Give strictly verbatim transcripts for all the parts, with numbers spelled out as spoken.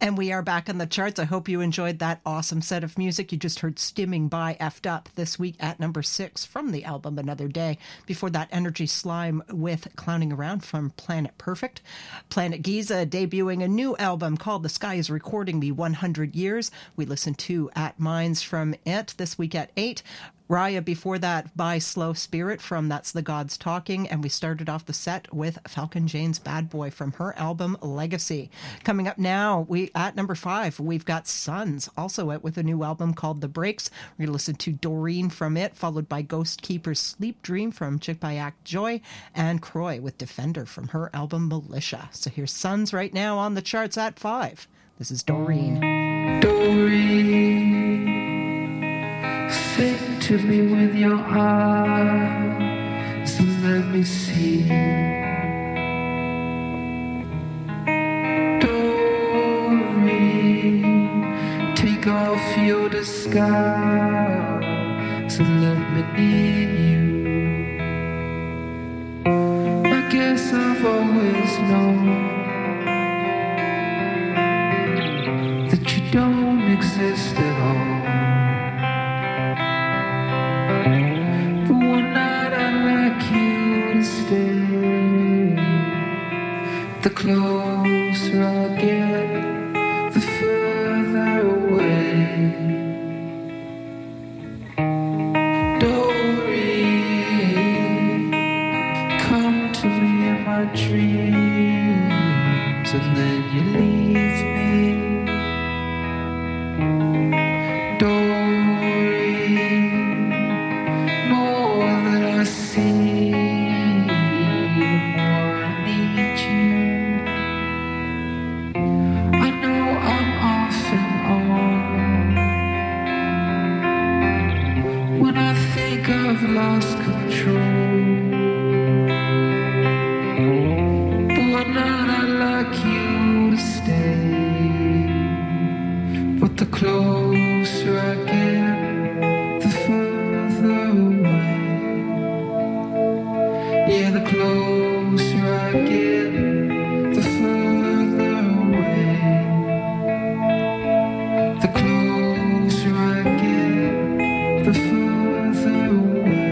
And we are back on the charts. I hope you enjoyed that awesome set of music. You just heard Stimming by Effed Up this week at number six from the album Another Day. Before that, Energy Slime with Clowning Around from Planet Perfect. Planet Giza debuting a new album called The Sky is Recording Me one hundred Years. We listened to At Mines from it this week at eight. Raya before that by Slow Spirit from That's the Gods Talking, and we started off the set with Falcon Jane's Bad Boy from her album Legacy. Coming up now, we at number five, we've got Sons, also out with a new album called The Breaks. We're going to listen to Doreen from it, followed by Ghost Keeper's Sleep Dream from Chikbayak Joy, and Croy with Defender from her album Militia. So here's Sons right now on the charts at five. This is Doreen. Doreen, sing to me with your eyes and let me see. Doreen, take off your disguise and let me near you. I guess I've always known that you don't exist at all. But one night I'd like you to stay. The closer I get, the further away. Doreen, come to me in my dreams and then you leave me. Doreen, more that I see, the more I need you. I know I'm off and on when I think I've lost control. But one night I'd like you to stay. But the closer I get, the further away. Yeah, the closer I get, the further away. The closer I get, the further away.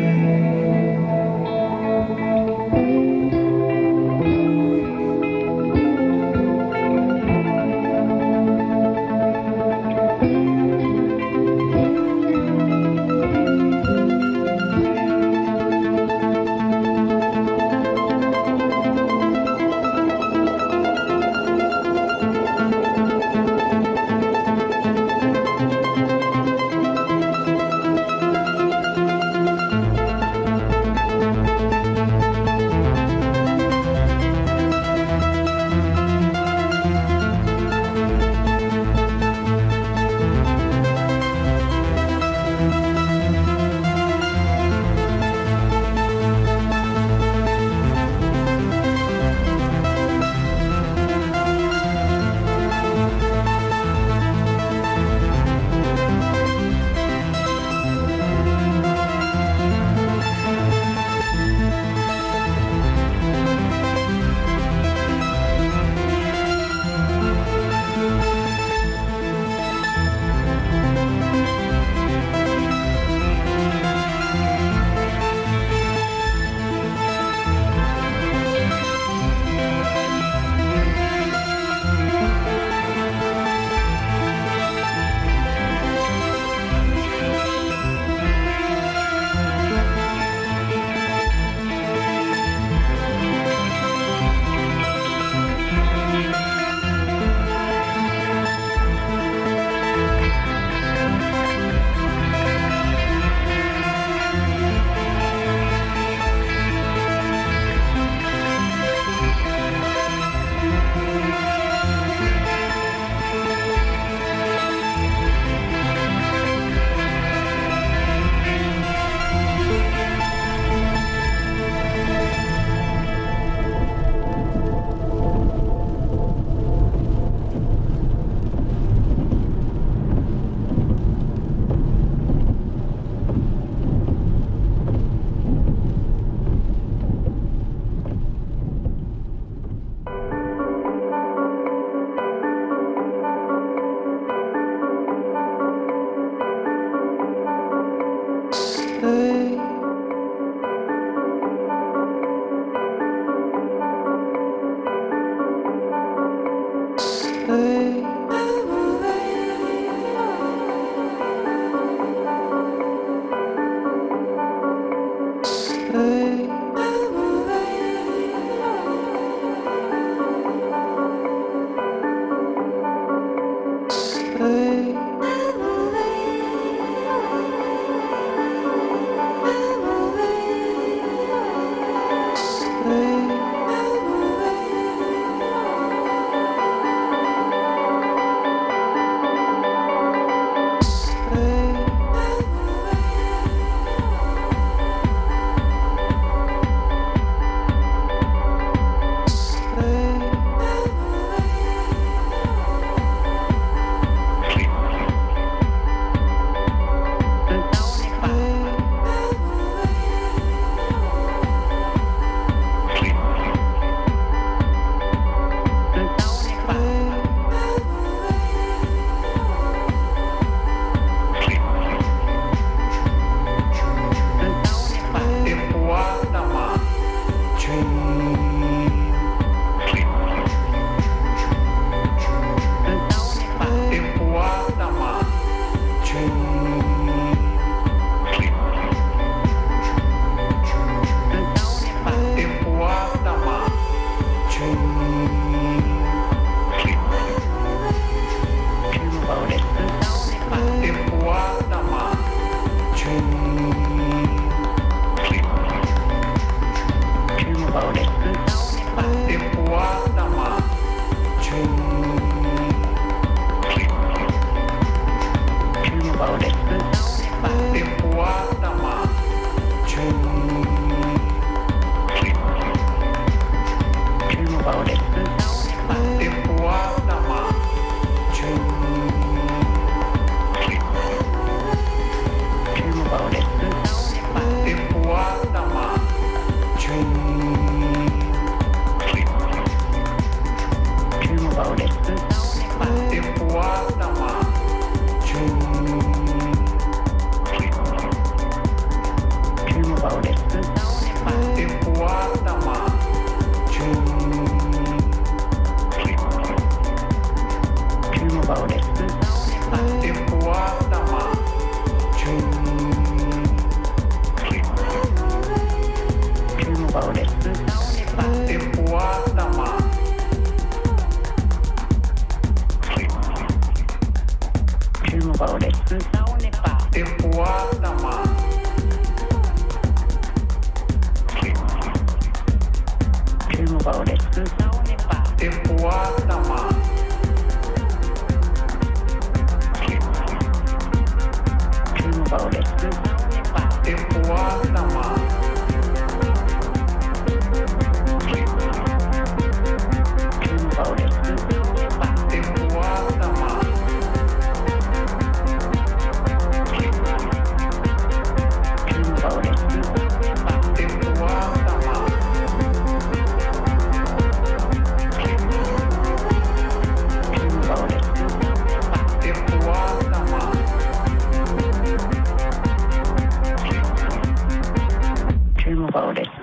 about it.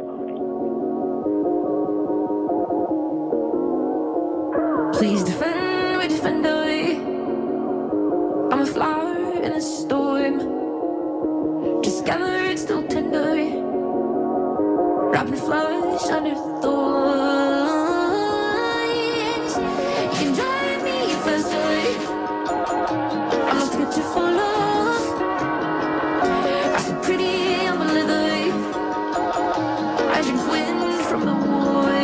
Please defend me, defend I. I'm a flower in a storm, just gathered, still tender, wrapped in flesh under thorns. You can drive me faster, I'm not good to fall off. I feel pretty, I'm a leather, I drink wind from the wave.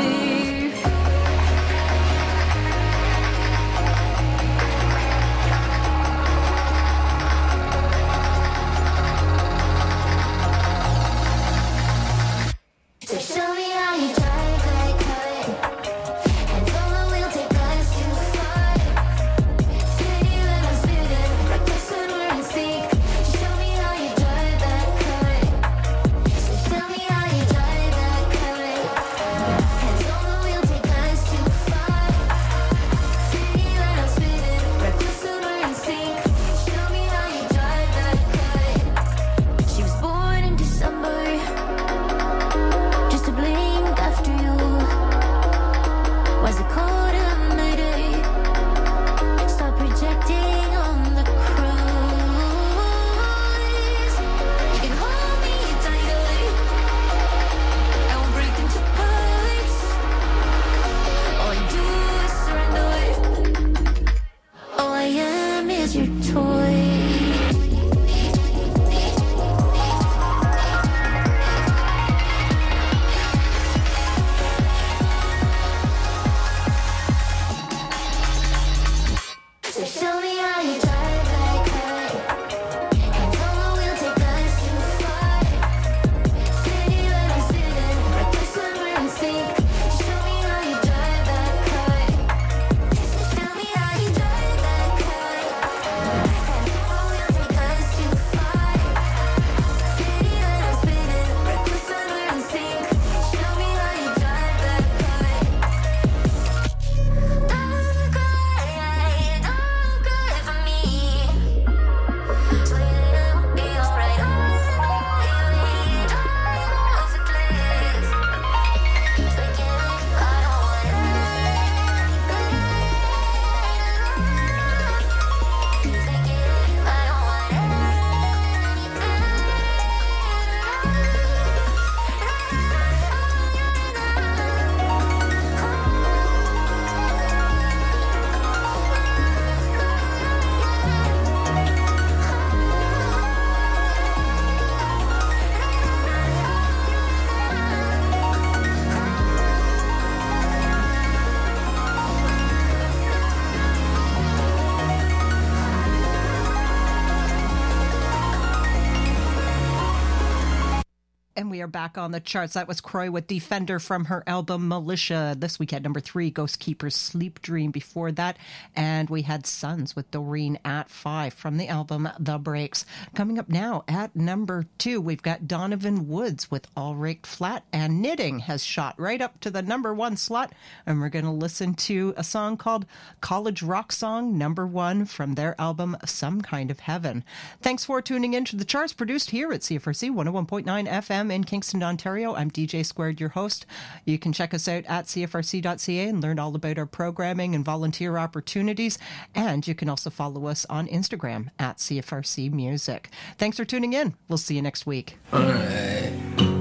We are back on the charts. That was Croy with Defender from her album Militia. This week at number three, Ghost Keeper's Sleep Dream before that. And we had Sons with Doreen at five from the album The Breaks. Coming up now at number two, we've got Donovan Woods with All Raked Flat, and Knitting has shot right up to the number one slot. And we're going to listen to a song called College Rock Song number one from their album Some Kind of Heaven. Thanks for tuning in to the charts, produced here at C F R C one oh one point nine F M in Kingston, Ontario. I'm D J Squared, your host. You can check us out at C F R C dot C A and learn all about our programming and volunteer opportunities. And you can also follow us on Instagram at C F R C Music. Thanks for tuning in. We'll see you next week. All right.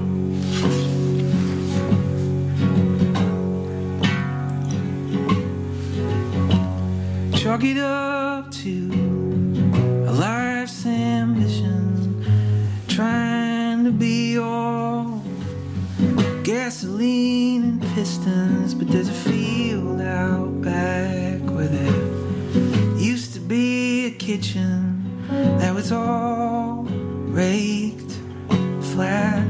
Chalk it up to a life's ambition, trying to be all gasoline and pistons. But there's a field out back where there used to be a kitchen that was all raked flat.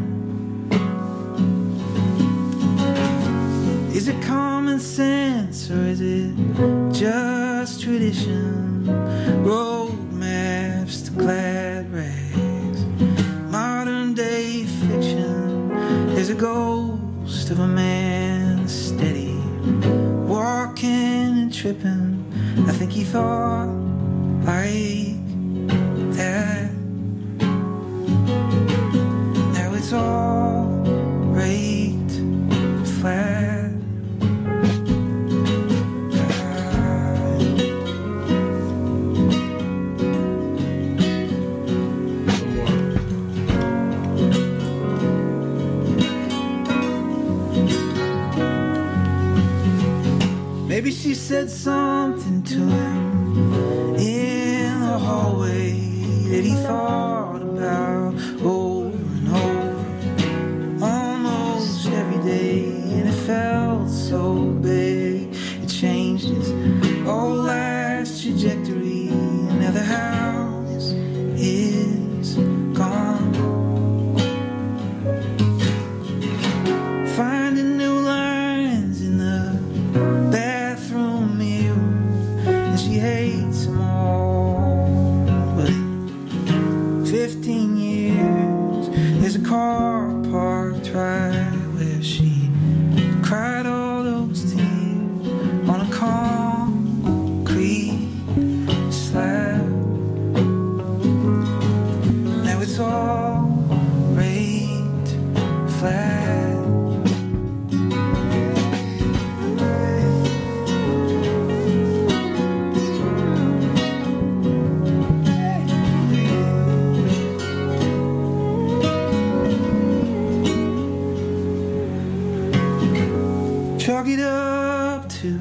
Is it common sense or is it just tradition? Road maps to glad rags, modern day fiction. There's a ghost of a man steady, walking and tripping. I think he thought like that. Now it's all she said something to him in the hallway that he thought about over and over, almost every day, and it felt so big. It changed his whole life's trajectory, and now the house is gone. Finding new lines in the bathroom mirror, and she hates them all. But in fifteen years, there's a car parked right where she cried all those tears on a concrete slab. Now it's all raked flat. Chalk it up to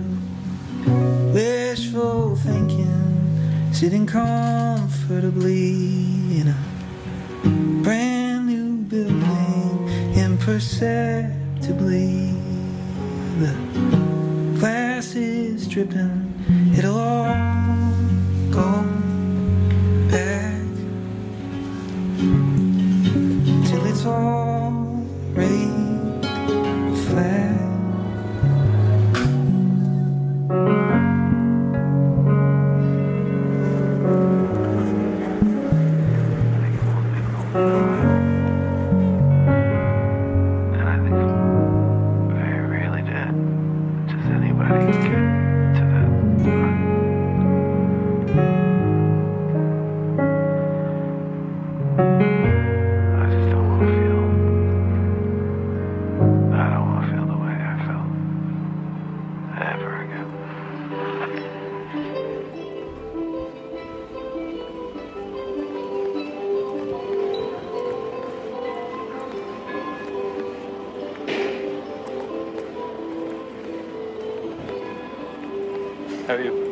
wishful thinking, sitting comfortably in a brand new building, imperceptibly. The glass is dripping, it'll all go back till it's all raked flat. And I think very rarely did does anybody get to that point. I just don't want to feel. I don't want to feel the way I felt ever again. Have you